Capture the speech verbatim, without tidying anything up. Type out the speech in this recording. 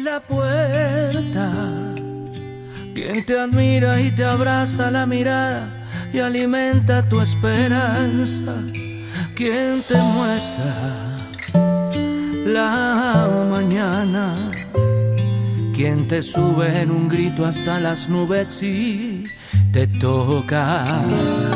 la puerta, quien te admira y te abraza la mirada y alimenta tu esperanza, quien te muestra la mañana, quien te sube en un grito hasta las nubes y te toca.